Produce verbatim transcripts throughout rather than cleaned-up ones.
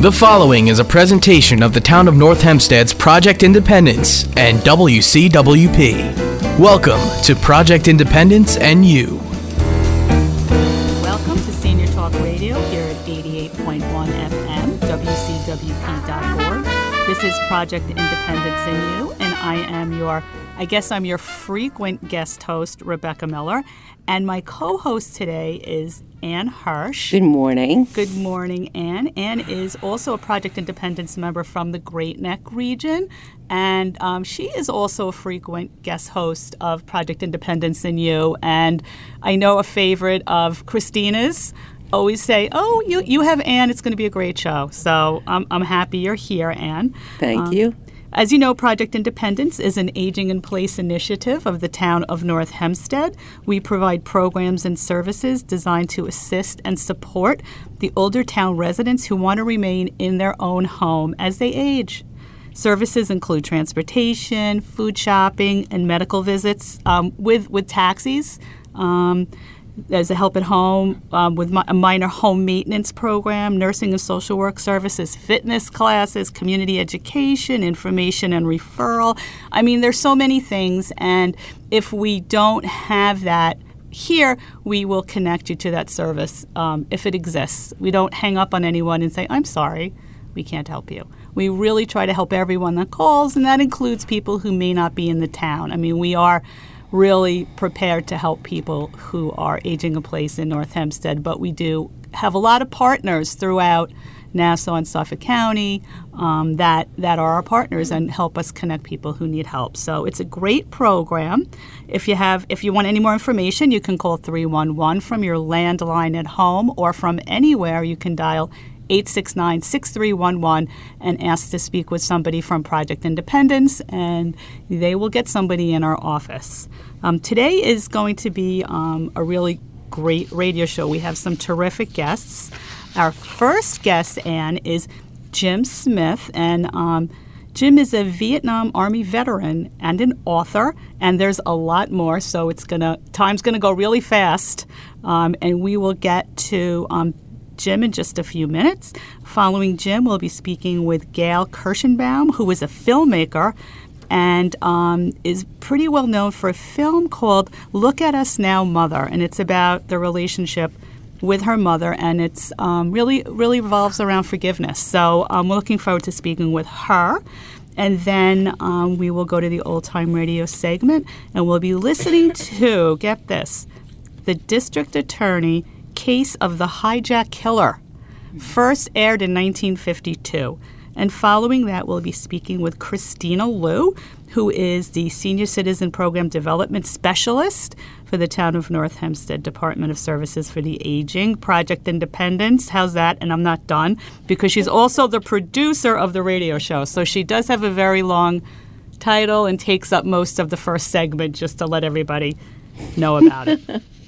The following is a presentation of the Town of North Hempstead's Project Independence and W C W P. Welcome to Project Independence and You. Welcome to Senior Talk Radio here at eighty-eight point one F M, W C W P dot org. This is Project Independence and You, and I am your, I guess I'm your frequent guest host, Rebecca Miller, and my co-host today is Ann Hirsch. Good morning. Good morning, Ann. Ann is also a Project Independence member from the Great Neck region, and um, she is also a frequent guest host of Project Independence and You. And I know a favorite of Christina's always say, oh, you you have Ann, it's going to be a great show. So um, I'm happy you're here, Ann. Thank um, you. As you know, Project Independence is an aging in place initiative of the town of North Hempstead. We provide programs and services designed to assist and support the older town residents who want to remain in their own home as they age. Services include transportation, food shopping, and medical visits um, with, with taxis. Um, There's a help at home um, with mi- a minor home maintenance program, nursing and social work services, fitness classes, community education, information and referral. I mean, there's so many things, and if we don't have that here, we will connect you to that service um, if it exists. We don't hang up on anyone and say, I'm sorry, we can't help you. We really try to help everyone that calls, and that includes people who may not be in the town. I mean, we are really prepared to help people who are aging in place in North Hempstead, but we do have a lot of partners throughout Nassau and Suffolk County um, that that are our partners and help us connect people who need help. So it's a great program. If you have, if you want any more information, you can call three one one from your landline at home, or from anywhere you can dial eight six nine, six three one one and ask to speak with somebody from Project Independence, and they will get somebody in our office. Um, today is going to be um, a really great radio show. We have some terrific guests. Our first guest, Ann, is Jim Smith, and um, Jim is a Vietnam Army veteran and an author, and there's a lot more, so it's gonna time's gonna go really fast, um, and we will get to um, Jim in just a few minutes. Following Jim, we'll be speaking with Gail Kirschenbaum, who is a filmmaker and um, is pretty well known for a film called Look at Us Now, Mother, and it's about the relationship with her mother, and it's um, really, really revolves around forgiveness. So um, we're looking forward to speaking with her. And then um, we will go to the Old Time Radio segment, and we'll be listening to, get this, the District Attorney Case of the Hijack Killer, first aired in nineteen fifty-two. And following that, we'll be speaking with Christina Liu, who is the Senior Citizen Program Development Specialist for the Town of North Hempstead Department of Services for the Aging, Project Independence. How's that? And I'm not done, because she's also the producer of the radio show. So she does have a very long title and takes up most of the first segment, just to let everybody know about it.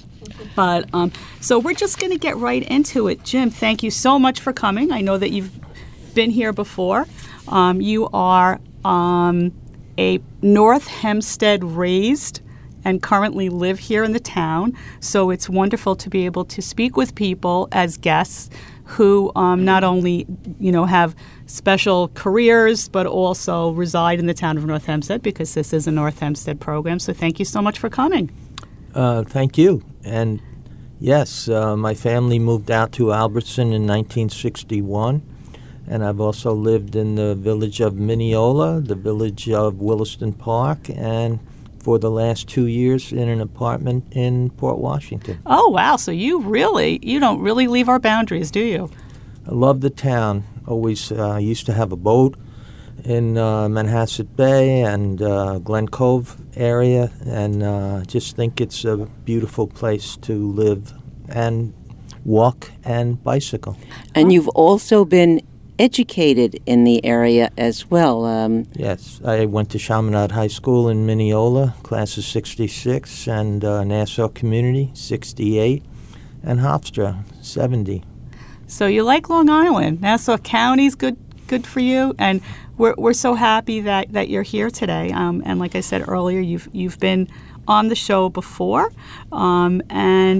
But um, so we're just going to get right into it. Jim, thank you so much for coming. I know that you've been here before. Um, you are um, a North Hempstead raised and currently live here in the town. So it's wonderful to be able to speak with people as guests who um, not only, you know, have special careers, but also reside in the town of North Hempstead, because this is a North Hempstead program. So thank you so much for coming. Uh, thank you. And yes, uh, my family moved out to Albertson in nineteen sixty-one, and I've also lived in the village of Mineola, the village of Williston Park, and for the last two years in an apartment in Port Washington. Oh, wow. So you really, you don't really leave our boundaries, do you? I love the town. Always uh, used to have a boat in uh, Manhasset Bay and uh, Glen Cove area, and uh, just think it's a beautiful place to live and walk and bicycle. And you've also been educated in the area as well. Um, yes, I went to Chaminade High School in Mineola, class of sixty-six, and uh, Nassau Community, sixty-eight, and Hofstra, seventy. So you like Long Island. Nassau County's good good for you, and we're we're so happy that, that you're here today. Um, and like I said earlier, you've you've been on the show before, um, and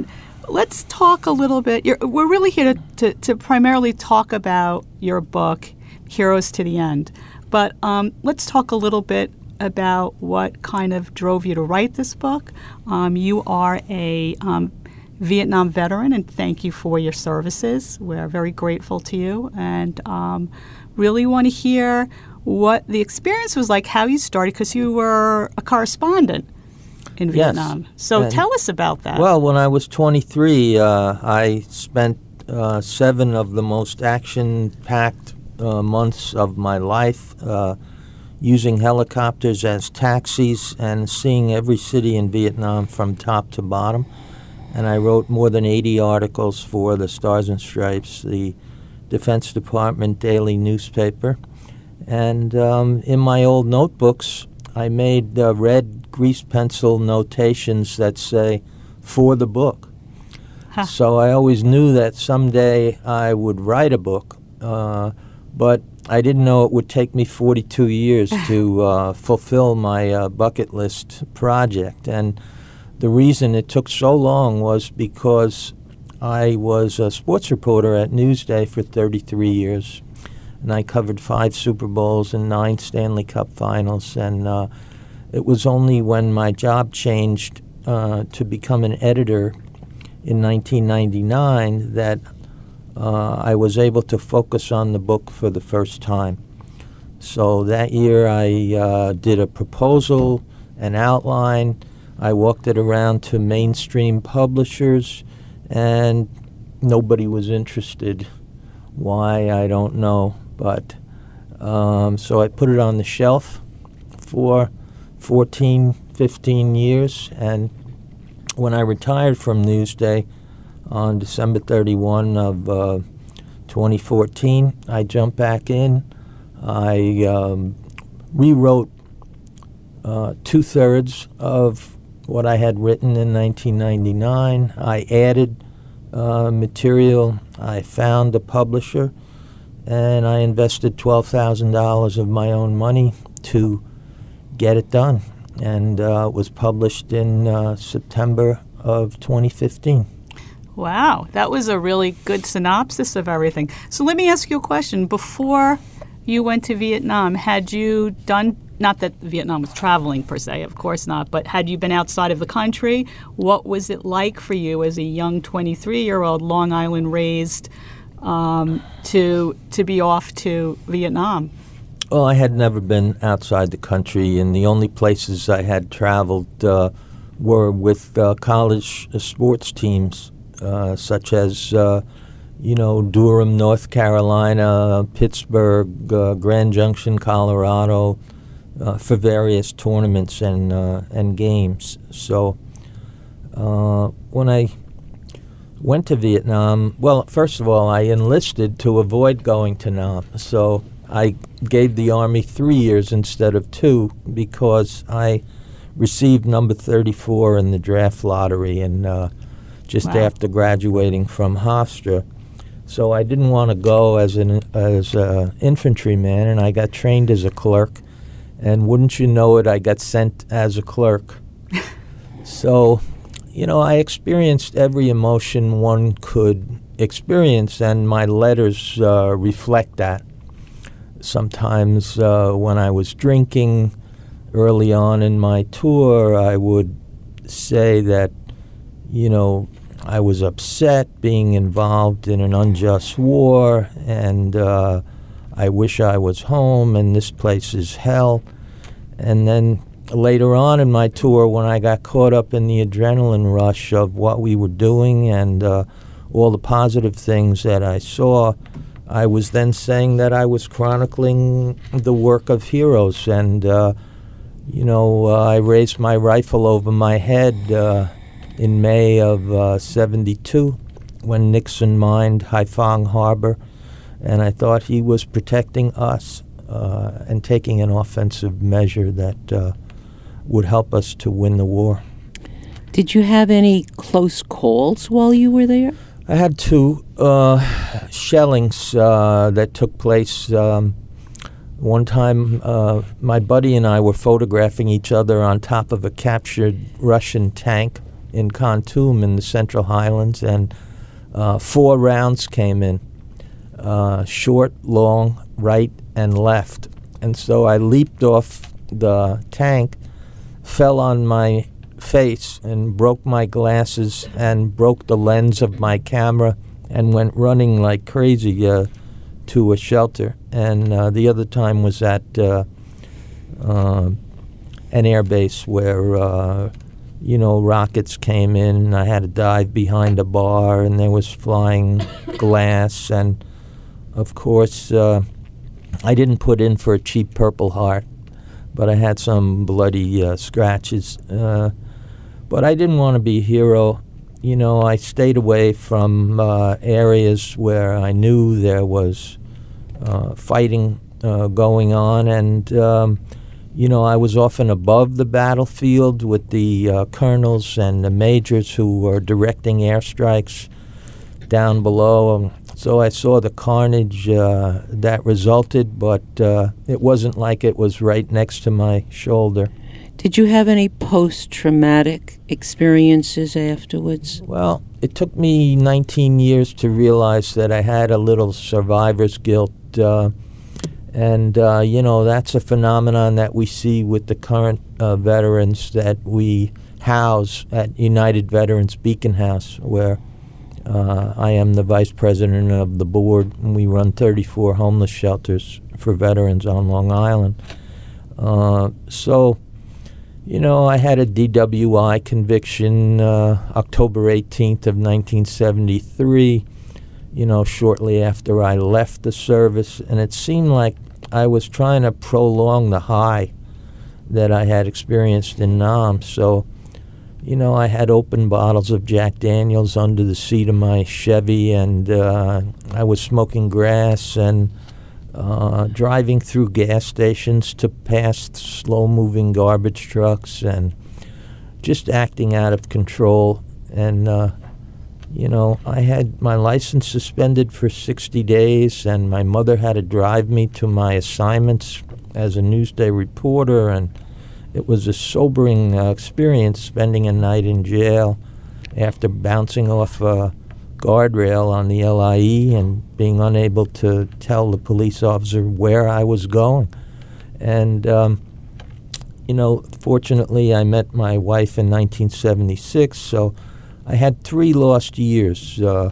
let's talk a little bit. You're, we're really here to, to, to primarily talk about your book, Heroes to the End. But um, let's talk a little bit about what kind of drove you to write this book. Um, you are a um, Vietnam veteran, and thank you for your services. We're very grateful to you, and um, really want to hear what the experience was like, how you started, because you were a correspondent in Vietnam. Yes. So And, tell us about that. Well, when I was twenty-three, uh, I spent uh, seven of the most action-packed uh, months of my life uh, using helicopters as taxis and seeing every city in Vietnam from top to bottom. And I wrote more than eighty articles for the Stars and Stripes, the Defense Department daily newspaper. And um, in my old notebooks, I made uh, red grease pencil notations that say, for the book. Huh. So I always knew that someday I would write a book, uh, but I didn't know it would take me forty-two years to uh, fulfill my uh, bucket list project. And the reason it took so long was because I was a sports reporter at Newsday for thirty-three years, and I covered five Super Bowls and nine Stanley Cup finals. And uh, it was only when my job changed uh, to become an editor in nineteen ninety-nine that uh, I was able to focus on the book for the first time. So that year I uh, did a proposal, an outline. I walked it around to mainstream publishers, and nobody was interested. Why, I don't know. But um, so I put it on the shelf for fourteen, fifteen years, and when I retired from Newsday on December thirty-first of uh, twenty fourteen, I jumped back in. I um, rewrote uh, two-thirds of what I had written in nineteen ninety-nine. I added uh, material. I found a publisher, and I invested twelve thousand dollars of my own money to get it done. And uh, it was published in uh, September of twenty fifteen. Wow, that was a really good synopsis of everything. So let me ask you a question. Before you went to Vietnam, had you done, not that Vietnam was traveling per se, of course not, but had you been outside of the country? What was it like for you as a young twenty-three-year-old, Long Island raised, um, to to be off to Vietnam? Well, I had never been outside the country, and the only places I had traveled uh, were with uh, college uh, sports teams, uh, such as, uh, you know, Durham, North Carolina, Pittsburgh, uh, Grand Junction, Colorado, uh, for various tournaments and uh, and games. So uh, when I went to Vietnam, well, first of all, I enlisted to avoid going to Nam. So I gave the Army three years instead of two because I received number thirty-four in the draft lottery and uh, just wow. after graduating from Hofstra. So I didn't want to go as an as an infantryman, and I got trained as a clerk. And wouldn't you know it, I got sent as a clerk. So, you know, I experienced every emotion one could experience, and my letters uh, reflect that. Sometimes uh, when I was drinking early on in my tour, I would say that, you know, I was upset being involved in an unjust war, and uh, I wish I was home, and this place is hell. And then later on in my tour, when I got caught up in the adrenaline rush of what we were doing and uh, all the positive things that I saw, I was then saying that I was chronicling the work of heroes. And, uh, you know, uh, I raised my rifle over my head uh, in May of uh, seventy-two when Nixon mined Haiphong Harbor, and I thought he was protecting us uh, and taking an offensive measure that uh, would help us to win the war. Did you have any close calls while you were there? I had two uh, shellings uh, that took place. Um, one time, uh, my buddy and I were photographing each other on top of a captured Russian tank in Khartoum in the Central Highlands, and uh, four rounds came in, uh, short, long, right, and left. And so I leaped off the tank, fell on my face, and broke my glasses and broke the lens of my camera, and went running like crazy uh, to a shelter. And uh, the other time was at uh, uh, an air base where, uh, you know, rockets came in, and I had to dive behind a bar, and there was flying glass. And, of course, uh, I didn't put in for a cheap Purple Heart, but I had some bloody uh, scratches. Uh, but I didn't want to be a hero. You know, I stayed away from uh, areas where I knew there was uh, fighting uh, going on, and um, you know, I was often above the battlefield with the uh, colonels and the majors who were directing airstrikes down below. Um, so I saw the carnage uh, that resulted, but uh, it wasn't like it was right next to my shoulder. Did you have any post-traumatic experiences afterwards? Well, it took me nineteen years to realize that I had a little survivor's guilt. Uh, and, uh, you know, that's a phenomenon that we see with the current uh, veterans that we house at United Veterans Beacon House, where uh, I am the vice president of the board, and we run thirty-four homeless shelters for veterans on Long Island. Uh, so... You know, I had a D W I conviction uh, October eighteenth of nineteen seventy-three, you know, shortly after I left the service, and it seemed like I was trying to prolong the high that I had experienced in Nam. So, you know, I had open bottles of Jack Daniels under the seat of my Chevy, and uh, I was smoking grass and Uh, driving through gas stations to past slow-moving garbage trucks, and just acting out of control. And, uh, you know, I had my license suspended for sixty days, and my mother had to drive me to my assignments as a Newsday reporter, and it was a sobering uh, experience spending a night in jail after bouncing off a guardrail on the L I E and being unable to tell the police officer where I was going. And, um, you know, fortunately I met my wife in nineteen seventy-six, so I had three lost years. Uh,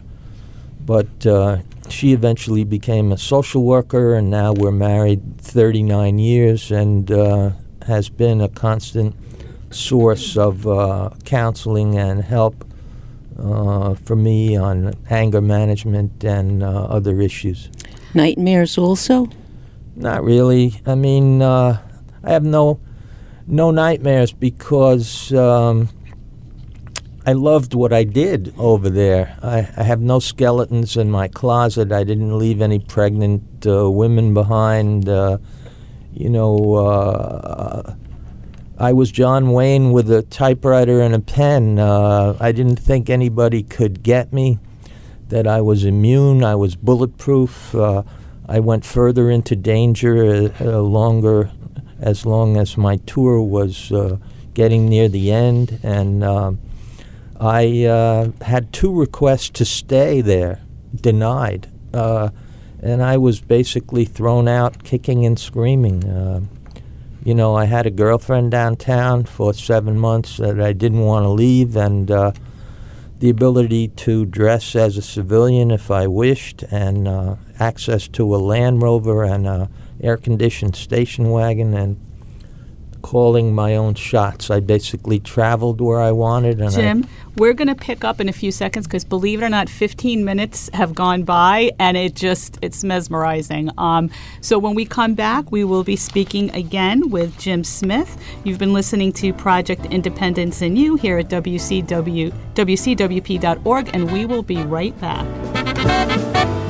but uh, she eventually became a social worker, and now we're married thirty-nine years, and uh, has been a constant source of uh, counseling and help Uh, for me on anger management and uh, other issues. Nightmares also? Not really. I mean, uh, I have no no nightmares because um, I loved what I did over there. I, I have no skeletons in my closet. I didn't leave any pregnant uh, women behind. Uh, you know, uh, I was John Wayne with a typewriter and a pen. Uh, I didn't think anybody could get me, that I was immune, I was bulletproof. Uh, I went further into danger uh, uh, longer, as long as my tour was uh, getting near the end. And um, I uh, had two requests to stay there, denied. Uh, and I was basically thrown out kicking and screaming. Uh, You know, I had a girlfriend downtown for seven months that I didn't want to leave, and uh, the ability to dress as a civilian if I wished, and uh, access to a Land Rover and a air-conditioned station wagon, and calling my own shots. I basically traveled where I wanted. And Jim, I, we're going to pick up in a few seconds because, believe it or not, fifteen minutes have gone by, and it just, it's mesmerizing. Um, so when we come back, we will be speaking again with Jim Smith. You've been listening to Project Independence in You here at W C W, W C W P dot org, and we will be right back.